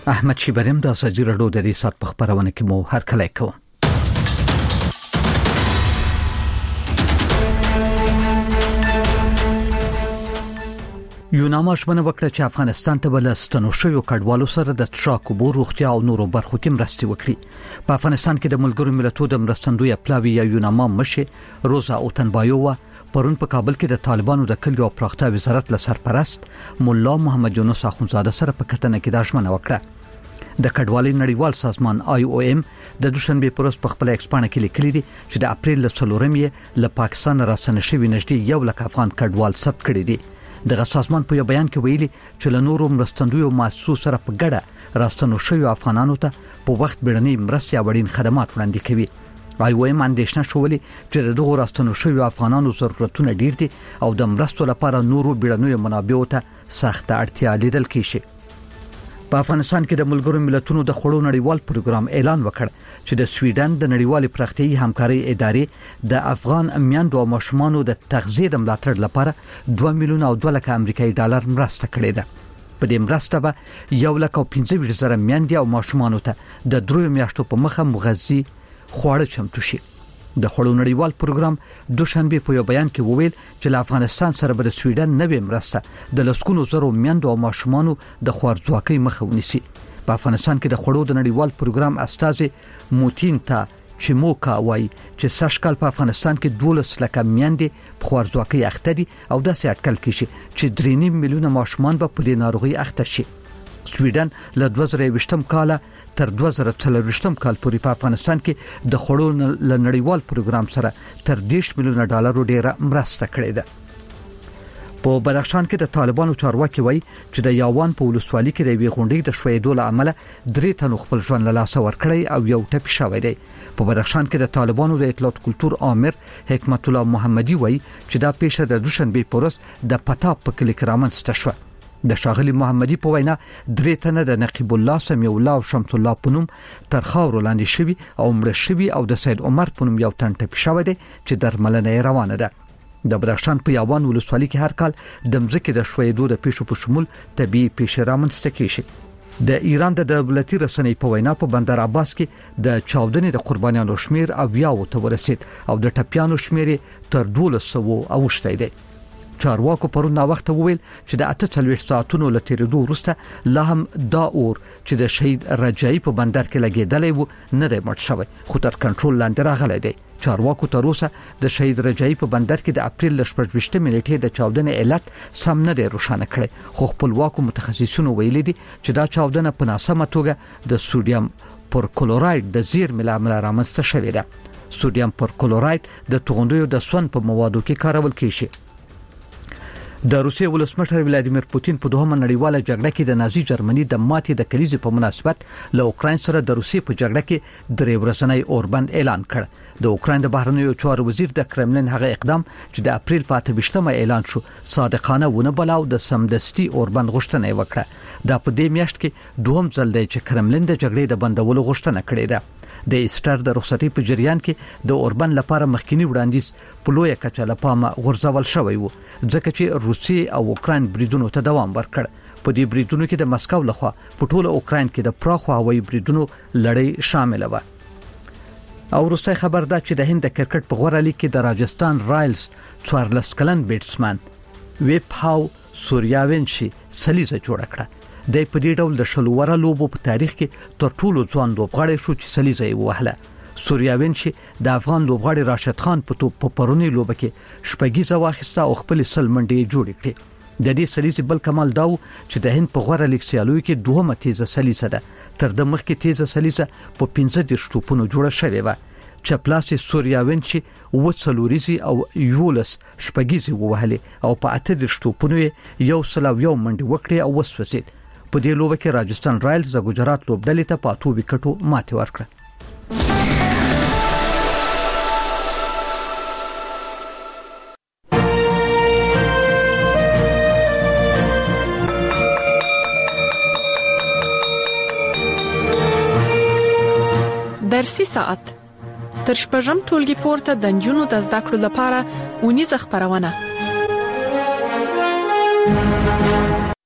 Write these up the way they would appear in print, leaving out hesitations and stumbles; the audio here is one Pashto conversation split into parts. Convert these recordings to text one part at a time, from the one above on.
احمد شیبریم د سجی رډو د دې سات په خبرونه کې مو هر کله کوم. یوناما شمنه وکړه چې افغانستان ته بل ستنو شوی کډوالو سره د تشاکو بو روغتیا او نورو برخو کې مرستې وکړي. په افغانستان کې د ملګرو ملتونو د مرستندوی پلاوی یا یوناما مشه روزا اوتنبایووا پرون په کابل کې د طالبانو د کلیو او پراختیا وزارت له سرپرست مولا محمد یونس اخونزاده سره په کتنه کې د اشمنه وکړه. د کډوالۍ نړیوال سازمان IOM د دوشنبه پروس په خپل ایکسپانه کې لیکلي دي چې د اپریل له 4 له پاکستان راستنه شوی نږدې 1 لک افغان کډوال ثبت کړي دي. دغه سازمان په یو بیان کې ویلي چې له نورو مرستندوی مؤسسو سره په ګډه راستنو شوی افغانانو ته په وخت بیړنۍ مرستې او اړین خدمات وړاندې کوي. IOM اندېښنه شولې چې دغه راستنو شوی افغانانو ضرورتونه ډیر دي او د مرستو لپاره نورو بیړنیو منابعو ته سخت اړتیا لیدل کیږي. په افغانستان کې د ملګرو ملتونو د خړو نړیوال پروګرام اعلان وکړ چې د سویډن د نړیوال پراختیایي همکاري ادارې د افغان میندو او ماشومانو د تغذیه د ملاتړ لپاره 2 میلیون او 2 لک امریکایي ډالر مرسته کړې ده. په دې مرسته به 1,25,000 میندې او ماشومانو ته د 3 میاشتو په مخه مغذي خواړه چمتو شي. د خړو نړیوال پروګرام دوشنبه په یو بیان کې وویل چې له افغانستان سره به سویډن نوې مرسته د لسکونو زرو میندو او ماشومانو د خوارځواکۍ مخه ونیسي. په افغانستان کې د خړو د نړیوال پروګرام استاذ موتینتا چموکا وایي چې سشکل په افغانستان کې 12 لک میندې په خوارځواکۍ اخته دي او داسې اټکل کیږي چې 3.5 میلیونه ماشومان به په دې ناروغي اخته شي. سویډن له 2020 کال تر 2024 کال پورې په افغانستان کې د خړو نړیوال پروګرام سره تر 10 میلیونه ډالر ډیره مرسته کړې ده. په بدخشان کې د طالبانو چارواکي وایي چې د یاوان په ولسوالۍ کې د وی غونډې د شویدو له عمله 3 تنو خپل ژوند له لاسه ورکړی او یو ټپي شوی دی. په بدخشان کې د طالبانو د اطلاعات کلتور امر حکمت الله محمدي وایي چې دا پیښه د دوشنبه پروس د پتا په کلی کې رامنځته شوه. د شاغلی محمدي په وینا 3 تنه د نقیب الله سمیع الله او شمس الله پونم تر خاور لاندې شوی او مړ شوی او د سید عمر پونم یو تن ټپي شوی دی چې درملنه روانه ده. د بدخشان په یاوان ولسوالۍ کې هر کال د مځکې د شویدو د پیښو په شمول طبي پیښې رامنځته کیږي. د ایران د دولتي رسنۍ په وینا په بندر عباس کې د چاودنې د قربانیانو شمیر او یاو ته ورسید او د ټپیانو شمیر تر 1200 اوښتی دی. چارواکو پرون نا وخت وویل چې د 48 ساعتونو له تیریدو وروسته لا هم دا اور چې د شهید رجایی په بندر کې لګیدلې و نه دی مړ شوی خو تر کنټرول لاندې راغلی دی. چارواکو تر اوسه د شهید رجایی په بندر کې د اپریل 18 نیټې د چاودنې علت سم نه دی روښانه کړی خو خپلواکو متخصصینو ویلي دي چې دا چاودنه په ناسمه توګه د سوډیم پرکلوراید د زیرمې له امله رامنځته شوې ده. سوډیم پرکلوراید د توغندیو د سون په موادو کې کارول کیږي. د روسیې ولسمشر ولادیمیر پوتین په دوهمه نړیواله جګړه کې د نازي جرمني د ماتې د کلیزې په مناسبت له اوکراین سره د روسیې په جګړه کې 3 ورځنی اوربند اعلان کړ. د اوکراین د بهرنیو چارو وزیر د کرملین هغه اقدام چې د اپریل په 28 اعلان شو صادقانه ونه بلاو د سمدستي اوربند غوښتنه وکړه. دا په دې میاشت کې دوهم ځل دی چې کرملین د جګړې د بندولو غوښتنه کړې ده. د ایسټر د رخصتۍ په جریان کې د اوربند لپاره مخکینی وړاندیز په لویه کچه له پامه غورځول شوی و ځکه چې روسیې او اوکراین بریدونو ته دوام ورکړ. په دې بریدونو کې د مسکو لخوا په ټوله اوکراین کې د پراخو هوایي بریدونو لړۍ شامل و. او روسي خبر ده چې د هند د کرکټ په غوړه لیګ کې د راجستان رایلز 14 کلن بیټسمن ویپ هاو سوریاونشي سلیزه جوړ کړه. د په دې ډول د شلوره لوبو په تاریخ کې تر ټولو ځوان لوبغاړی شو چې سلیزه یې وهله. سوریاونشي د افغان لوبغاړي راشد خان په توپ په پرونی لوبه کې شپږیزه واخیسته او خپل سلمنډي جوړ کړي. د دې سلیزه بل کمال داو چې د هند په غوړه لیګ سیالوي کې دوهمه تیزه سلیزه ده. تر د مخکې تیزه سلیزه په 15 ټوپونو جوړه شوې و. چپلاسي سوریاونشي وڅلوريزي او یولس شپږیزي ووهلې او په 8 ټوپونو یو منډي وکړي او وسوسید. په دې لوبه کې راجستان رایلز د ګجرات لوبډلې ته په 8 وکټو ماتې ورکړه. درسي ساعت تر شپږم ټولګي پورته د نجونو د زده کړو لپاره ونیزه خبرونه.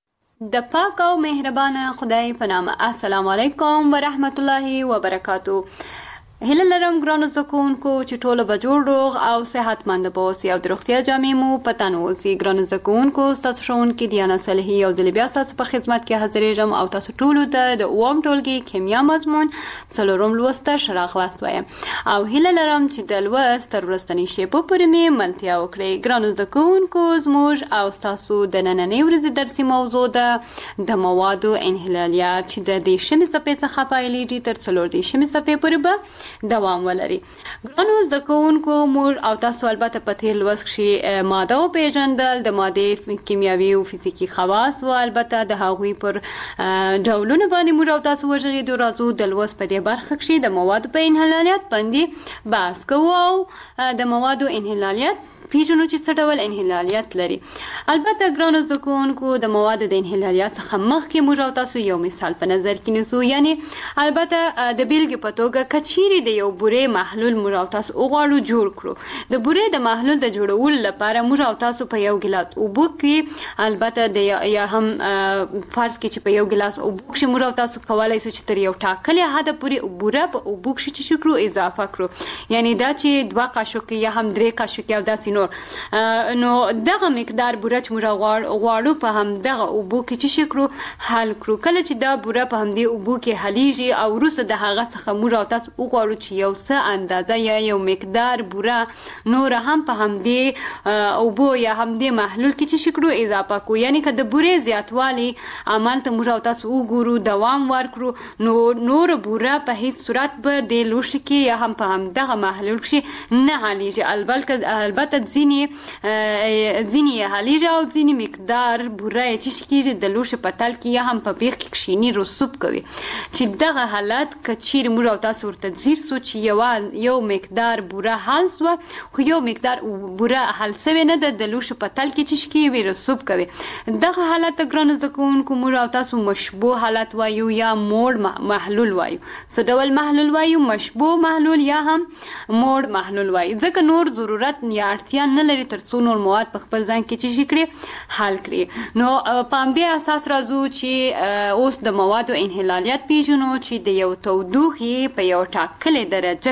د پاک او مهربان خدای په نام. السلام علیکم ورحمت الله وبرکاتو. هله لرم ګرانو زکونکو چې ټوله به جوړ روغ او صحتمند به اوسئ او د روغتیا جامې مو په تن اوسي. ګرانو زکونکو ستاسو ښوونکې دیانا صالحي یو ځل بیا ستاسو په خدمت کې حاضرېږم او تاسو ټولو ته د اووم ټولګي کیمیا مضمون څلورم لوست ته ښه راغلاست وایم او هیله لرم چې د لوست تر وروستنۍ شېبو پورې مې ملتیا وکړئ. ګرانو زکونکو زموږ او ستاسو د نننۍ ورځې درسي موضوع ده د موادو انحلالیات چې د 10مې صفحې څخه پیلېږي تر 14مې صفحې پورې به دوام ولري. ګرانو زده کوونکو موږ او تاسو البته په تیر لوست کې ماده وپېژندل، د مادې کیمیاوي او فزیکي خواص او البته د هغوی پر ډولونه باندې موږ او تاسو وغږېدو. راځو د لوست په دې برخه کې د موادو په انحلالیات باندې بحث کوو او د موادو انحلالیات پیژنو چې څه ډول انحلالیات لري. البته ګرانو زده کوونکو د موادو د انحلالیات څخه مخکې موږ او تاسو یو مثال په نظر کې نیسو. یعنی البته د بیلګې په توګه که چیرې د یو بورې محلول موږ او تاسو وغواړو جوړ کړو، د بورې د محلول د جوړولو لپاره موږ او تاسو په یو ګیلاس اوبو کې البته د یا هم فرض کې چې په یو ګیلاس اوبو کې موږ او تاسو کولای شو چې تر یو ټاکلې حده پورې بوره په اوبو کې چې کړو اضافه کړو. یعنی دا چې 2 قاشقې یا هم 3 قاشقې او داسې نو دغه مقدار بوره چې موږ غواړو په هم دغه اوبو کې چې کړو حل کړو. کله چې دا بوره په همدې اوبو کې حلیږي او وروسته د هغه څخه موږ او تاسو وغواړو چې یو څه اندازه یا یو مقدار بوره نور هم په همدې اوبو یا همدې محلول کې چې کړو اضافه کړو. یعنی که د بورې زیاتوالی عمل ته موږ او تاسو وګورو دوام ورکړو نو نور بوره په هیڅ صورت به د لوښي کې یا هم په همدغه محلول کې نه حلیږي. البته ځینې یې حلیږي او ځینې مقدار بوره یې چې کېږي د لوښي په تل کې یا هم په بیخ کې کښیني رسوب کوي. چې دغه حالت که چیرې موږ او تاسو ورته ځیر سو چې یو مقدار بوره حل سوه خو یو مقدار بوره حل سوې نه ده د لوښي په تل کې چې کېږي رسوب کوي، دغه حالت ته ګرانو زده کوونکو موږ او تاسو مشبوه حالت وایو یا موړ محلول وایو. څه ډول محلول وایو؟ مشبوه محلول یا هم موړ محلول وایو. ځکه نور ضرورت یا اړتیا نه لري تر څو نور مواد په خپل ځان کې چې کړي حل کړي. نو په همدې اساس راځو چې اوس د موادو انحلالیات پیژنو چې د یو تودوخې په یو ټاکلې درجه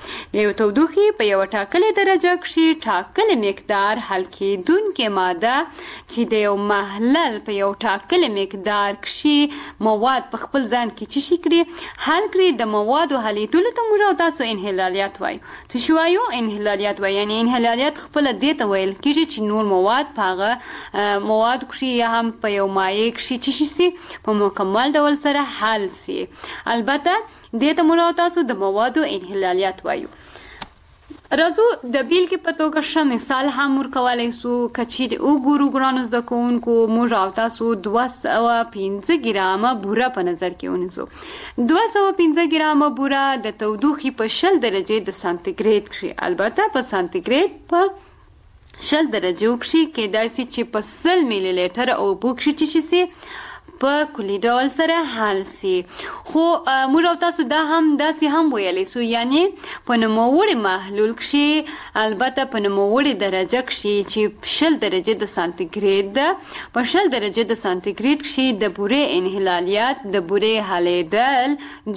کې ټاکلې مقدار حل کېدونکې ماده چې د یو محلل په یو ټاکلې مقدار کې مواد په خپل ځان کې چې کړي حل کړي د موادو حلیدلو ته موږ او تاسو انحلالیات وایو. څه شو وایو؟ انحلالیات وایو. یعنی انحلالیات خپل دې ته ویل کېږي چې نور مواد په هغه مواد کښې یا هم په یو مایع کښې چې شي په مکمل ډول سره حل سي. البته دې ته موږ او تاسو د موادو انحلالیات وایو. راځو د بیلګې په توګه ښه مثال هم ورکولی سو. که چیرې وګورو ګرانو زده کوونکو موږ او تاسو 215 ګرامه بوره په نظر کې ونیسو. 215 ګرامه بوره د تودوخې په 0 درجې د سانتیګریډ کښې، البته په سانتیګریډ په 0 درجو کښې کېدای سي چې په 100 میلی لیټر اوبو کښې چې سي په کلي ډول سره حل سي. خو موږ او تاسو دا هم داسې هم ویلی سو یعنی په نوموړي محلول کښې البته په نوموړي درجه کښې چې 0 درجې د سانتیګریډ ده، په 0 درجې د سانتیګریډ کښې د بورې انحلالیات د بورې حلیدل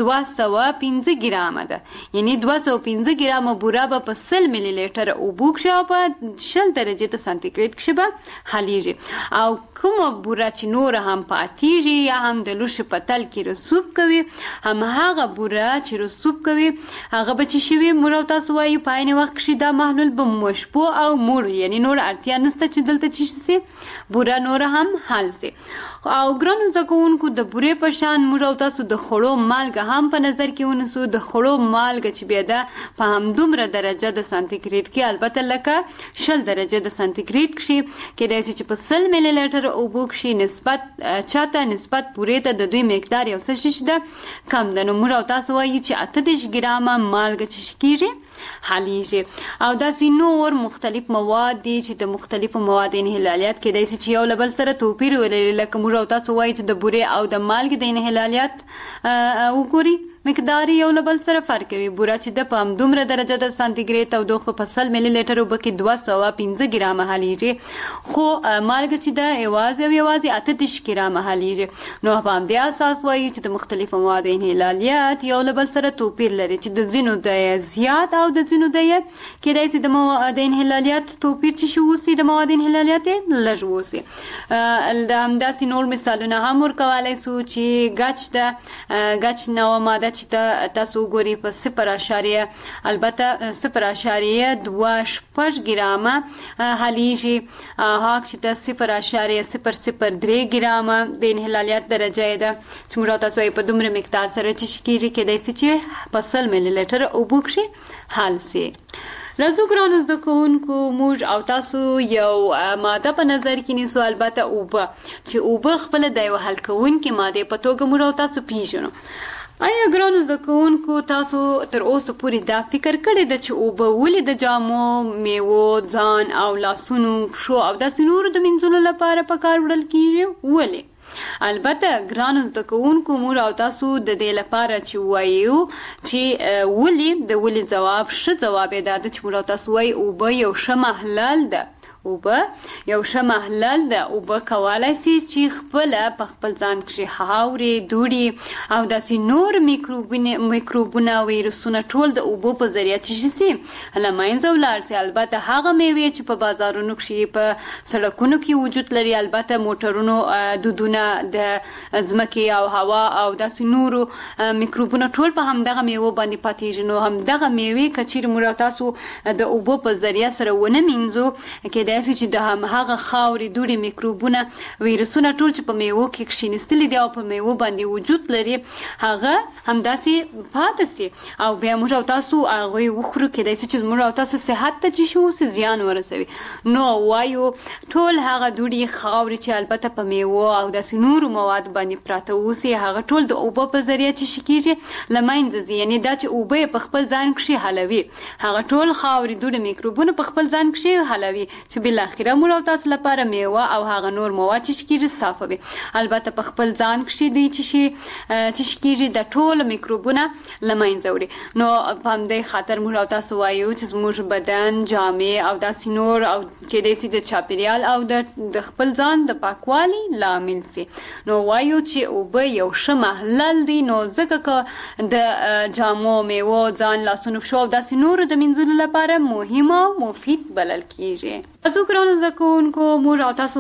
215 ګرامه ده. یعنی 215 ګرامه بوره به په 100 میلی لیټر اوبو کښې او په 0 درجې د سانتیګریډ کښې به حلیږي. او کومه بوره چې نور هم پاتې یا هم د لوښي په تل کې رسوب کوي هم هغه بوره چې رسوب کوي هغه به چې شوي موږ او تاسو وایو په عین وخت کښې دا محلول به مشبوه او موړ یعنی نور اړتیا نشته چې دلته چې سي بوره نور هم حل سي. او ګرانو زده کوونکو د بورې په شان موږ او تاسو د خوړو مالګه هم په نظر کې ونیسو. د خوړو مالګه چې بیا ده په همدومره درجه د سانتیګریډ کې البته لکه 0 درجه د سانتیګریډ کښې کېدای سي چې په 100 میلی لیټر اوبو کښې نسبت بورې ته د دوی مقدار یو څه ده کم ده. نو موږ او تاسو وایو چې 28 ګرامه مالګه چې کېږي حلیږي. او داسې نور مختلف مواد دي چې د مختلفو مواد انحلالیات کېدای سي چې یو له بل سره توپیر ولري. لکه موږ او تاسو وایو چې د بورې او د مالګې د انحلالیات وګوري مقدار یو له بل سره فرق کوي. بوره چې د په همدومره درجه د سانتیګریډ تودوخه په 100 ملي لیټر اوبه کې 215 ګرامه حلیږي، خو مالګه چې د یوازې 38 ګرامه حلیږي. نو په همدې اساس وایي چې د مختلفو موادو انحلالیات یو له بل سره توپیر لري، چې د ځینو د زیات او د ځینو د کېدای شي د مواد انحلالیات توپیر چې اوسي، د مواد انحلالیات لږ اوسي. د همداسې نور مثالونه هم ورکولی سو چې ګچ نوعه ماده چې تاسو وګورئ په 0.2 ګرامه حلیږي، هاک چې د 0.003 ګرامه د انحلالیات درجه ده، چې موږ تاسو په دومره مقدار سره چې کېږي کېدای شي چې په 100 ملي لیټر اوبو کښې حل سي. راځو ګرانو زده کوونکو، موږ او تاسو یو ماده په نظر کې نیسو، البته اوبه، چې اوبه خپله د یو حل کوونکې مادې په توګه موږ او تاسو پیژنو. آیا ګرانو زده کوونکو تاسو تر اوسه پورې دا فکر کړی ده چې اوبه ولې د جامو، میوو، ځان او لاسونو، پښو او داسې نورو د مینځلو لپاره په کار وړل کیږي؟ ولې؟ البته ګرانو زده کوونکو، موږ او تاسو د دې لپاره چې وایو چې ولې، د ولې ځواب ښه جواب یې دا ده چې موږ او تاسو وایو اوبه یو ښه محلل ده. اوبه یو ښه محلل ده. اوبه کولی شي چې خپله په خپل ځان کښې خاورې، دوړې او داسې نور میکروبونه، ویروسونه ټول د اوبو په ذریعه چې شي له منځه ولاړ شي. البته هغه میوې چې په بازارونو کښې، په سړکونو کې وجود لري، البته موټرونو دودونه، د ځمکې او هوا او داسې نورو میکروبونه ټول په همدغه میوو باندې پاتېږي. نو همدغه میوې که چیرې موږ تاسو د اوبو په ذریعه سره ونه مینځو، کېدای چې د هغه خاورې، دوړې، میکروبونه، ویروسونه ټول چې په میوو کې کښېنستلي دي او په میوو باندې وجود لري، هغه همداسې پاتې سي او بیا موږ او تاسو هغوی وخورو، کېدای شي چې موږ او تاسو صحت ته چې اوسي زیان ورسوي. نو وایو ټول هغه دوړې، خاورې چې البته په میوو او داسې نورو موادو باندې پراته اوسي، هغه ټول د اوبو په ذریعه چې کېږي له منځه ځي. یعنې دا چې اوبه یې په خپل ځان کښې حلوي، هغه ټول خاورې، دوړې، میکروبونه په خپل ځان کښې حلوي، چې بالاخره موږ او تاسو لپاره میوه او هغه نور مواد چې کېږي صافوي. البته په خپل ځان کښې دوی چې کېږي د ټولو میکروبونه له منځه وړي. نو په همدې خاطر موږ او تاسو وایو چې زموږ بدن، جامې او داسې نور او کېدای شي د چاپېریال او د خپل ځان د پاکوالي لامل سي. نو وایو چې اوبه یو ښه محلل دي. نو ځکه که د جامو، میوو، ځان، لاسونو، پښو او داسې نورو د مینځلو لپاره مهم او مفید بلل کېږي. تاسو ګرانو زده کوونکو، موږ او تاسو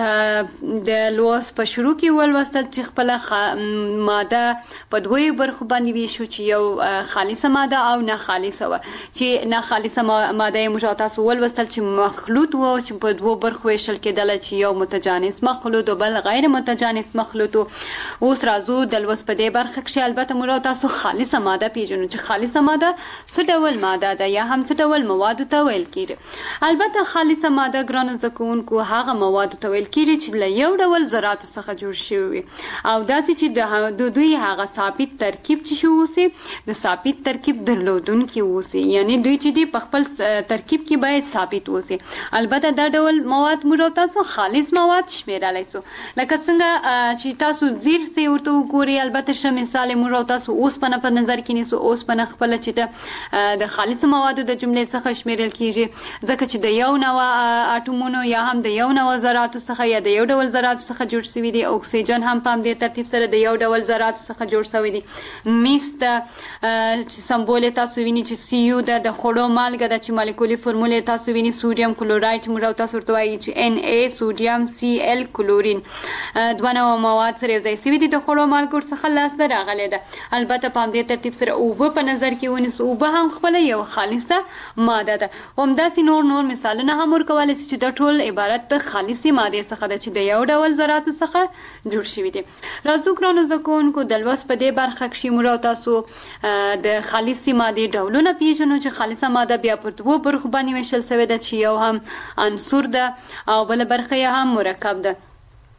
د لوست په شروع کې ولوستل چې خپله ماده په دوی برخو باندې ویشو، چې یو خالصه ماده او نه خالصه وه. چې نه خالصه ماده یې موږ او تاسو ولوستل چې مخلوط و، چې په دوو برخو ویشل کېدله، چې یو متجانس مخلوط او بل غیر متجانس مخلوط. اوس راځو د لوست په دې برخه کښې البته موږ او تاسو خالصه ماده پیژنو، چې خالصه ماده څه ډول ماده ده یا هم څه ډول موادو ته ویل کېږي. البته خالصه ماده ګرانو زده کوونکو هغه موادو ته ویل کېږي چې له یو ډول ذراتو څخه جوړ شوي وي، او داسې چې د دوی هغه ثابت ترکیب چې اوسي، د ثابت ترکیب درلودونکي اوسي. یعنی دوی چې دي په خپل ترکیب کې باید ثابت اوسي. البته دا ډول مواد موږ تاسو خالص مواد شمیرلی سو، لکه څنګه چې تاسو زیر سي ورته وګورئ. البته ښه مثال موږ تاسو اوسپنه په نظر کې نیسو. اوسپنه خپله چې د خالص موادو د جملې څخه شمیرل کېږي، ځکه چې د یو نوع اټومونو یا هم د یو نوع ذراتو څخه یا د یو ډول ذراتو څخه جوړ شوي دي. اکسیجن هم په همدې ترتیب سره د یو ډول ذراتو څخه جوړ شوی دي. میس چې سمبول تاسو وینئ چې سی یو ده، د خوړو مالګه ده چې مالیکولي فورمول تاسو وینئ، سوډیم کلورایډ موږ تاسو ورته وایي چې ان ای، سوډیم، سی ال، کلورین. دوه نوع مواد سره یو ځای شوي دي، د خوړو مالګو څخه لاسته راغلی ده. البته په همدې ترتیب سره اوبه په نظر کې ونیسو. اوبه هم خپله یو خالصه ماده ده. همداسې نور مثالونه هم ورکولی شي چې دا ټول عبارت د خالصې مادې څخه ده چې د یو ډول ذراتو څخه جوړ شوي دي. راځو ګرانو زده کوونکو، د لوست په دې برخه کښې موږ تاسو د خالصې مادې ډولونه پیژنو، چې خالصه ماده بیا پر دوو برخو باندې ویشل شوې ده، چې یو هم عنصر ده او بله برخه یې هم مرکب ده.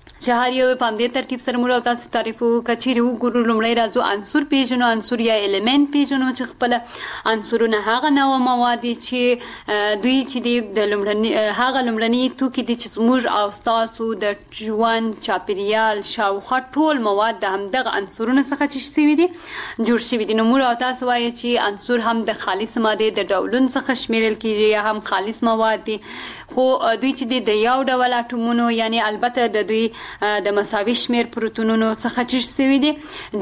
چې هر یو په همدې ترتیب سره موږ تاسو تعریف کچېرې وګورو. لومړی راځو عنصر پیژنو. عنصر یا الیمنت پیژنو چې خپل عنصرونه هغه نوع مواد چې دوی چې د لومړني توکي دي چې موږ او تاسو د ژوند چاپیریال شاوخوا ټول مواد د همدغه عنصرونو څخه چې شوي دي جوړ شوي دي. نو موږ او تاسو وایو چې عنصر هم د خالص ماده د ډولونو څخه شمیرل کیږي یا هم خالص مواد دي، خو دوی چې د یو ډول اټومونو یعنی البته د دوی د مساوي شمیر پروتونونو څخه چې شوي دي